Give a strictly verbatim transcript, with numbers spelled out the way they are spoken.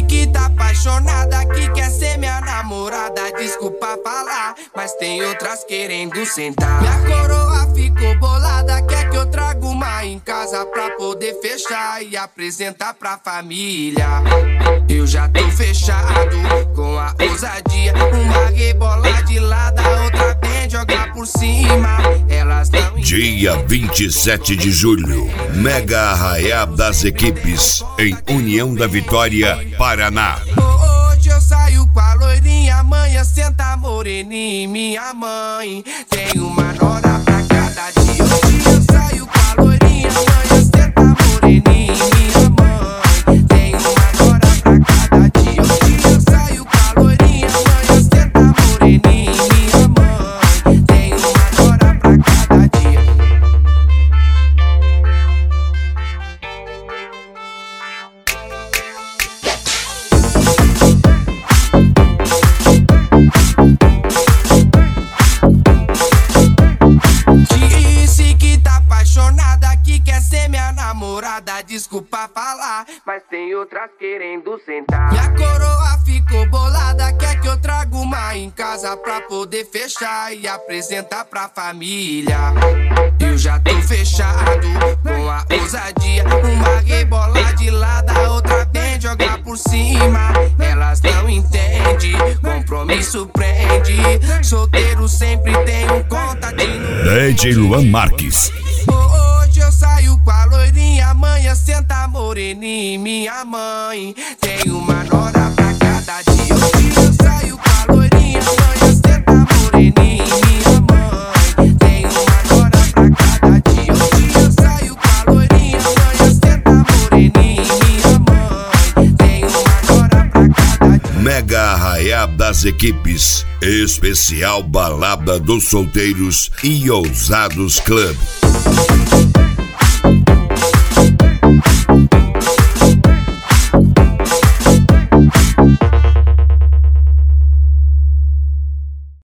que tá apaixonada, que quer ser minha namorada. Desculpa falar, mas tem outras querendo sentar. Minha coroa ficou bolada, quer que eu traga uma em casa pra poder fechar e apresentar pra família. Eu já tô fechado com a ousadia. Uma rebola de lado, a outra vem jogar por cima. Elas não... Dia vinte e sete de julho, Mega Arraiá das Equipes, em União da Vitória, Paraná. Hoje eu saio com a loirinha, amanhã senta moreninha, minha mãe. Tem uma nora pra cada dia. Hoje eu saio com a loirinha, amanhã senta moreninha, minha mãe. Tem uma nora pra cada dia. Hoje eu saio com a loirinha, amanhã senta moreninha, minha mãe. Tem uma nora pra cada dia. Disse que tá apaixonada, que quer ser minha namorada. Desculpa falar, mas tem outras querendo sentar. Minha coroa ficou bolada, quer que eu traga uma em casa pra poder fechar e apresentar pra família. Eu já tô fechado com a ousadia. Uma rebola de lado, a outra vem jogar por cima. Elas não entendem, compromisso prende. Solteiro sempre tem um contatinho. D J Luan Marques. Hoje eu saio com a loirinha, amanhã senta moreninha, minha mãe. Tem uma nora pra cada dia. Hoje eu saio com a loirinha, amanhã senta moreninha, minha mãe. Tem uma nora pra cada dia. Hoje eu saio com a loirinha, amanhã senta moreninha, minha mãe. Tem uma nora pra cada dia. Mega Arraiá das Equipes, especial balada dos solteiros e ousados club.